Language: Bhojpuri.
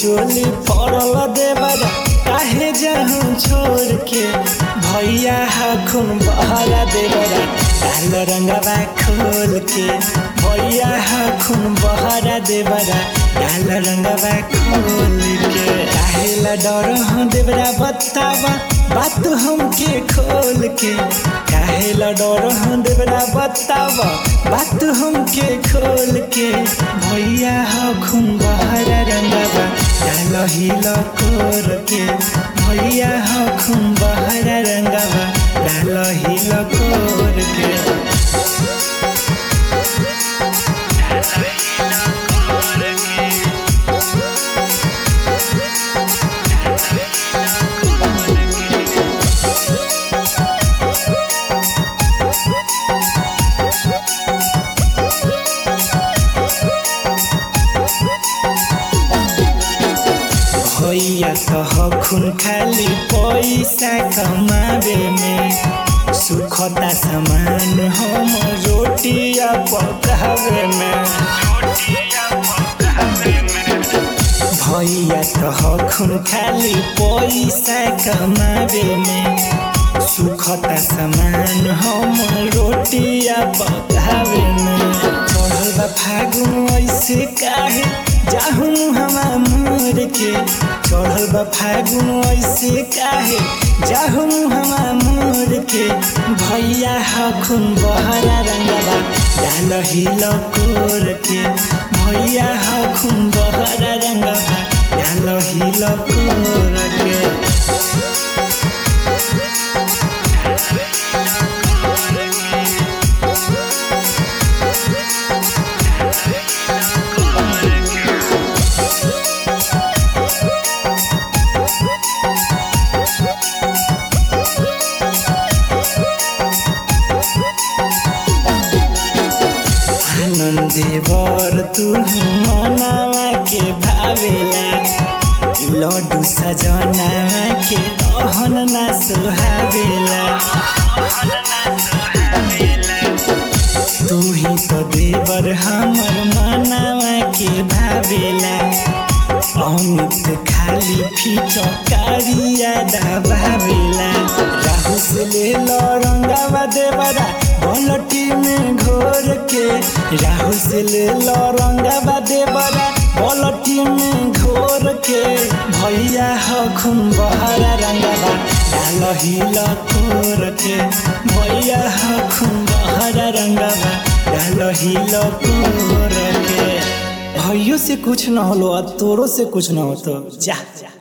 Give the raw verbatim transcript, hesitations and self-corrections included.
चोली पड़ल देवरा काहे जाहूं छोड़ के भैया हखुन बहरा देवरा डाल रंगवा खोल के भैया हखुन बहरा देवरा डाल रंगवा खोल के काहेला डर हो देवरा बतावा बात हमके खोल के काहेला डर हो देवरा बतावा बात हमके खोल के भैया हखुन बहरा रंगवा डाल हिल कोर के भैया हखुन बहरा रंगवा डाल हिल कोर के भैया हखुन खाली पैसा कमावे में सुखता सामान हम रोटिया पकावे में भैया हखुन खाली पैसा कमावे में सुखता सामान हम रोटिया पकावे में चढ़ल फागुन ऐसे काहे जाहूं हमा मोर के चढ़ल बा फागुन ऐसे काहे जाहूं हमा मोर के भैया हखुन बहरा रंगवा डाल हिल कोर के भैया हखुन बहरा रंगवा डाल हिल कोर के देवर तू मनावा के भावेला लड्डू सजनावा के रहन ना सुहावेला तू ही तो देवर हमर मनावा के भावेला अमित खाली फिचकारिया दबावेला राहु से ले लो रंगावा देवरा बलटी में घोर के राहु से ले लो रंगावा देवरा बलटी में घोर के भैया हखुन बहरा रंगावा डाल हिल कोर के भैया हखुन बहरा रंगावा डाल हिल कोर के भैया से कुछ न होलो तोरो से कुछ न हो तो जा।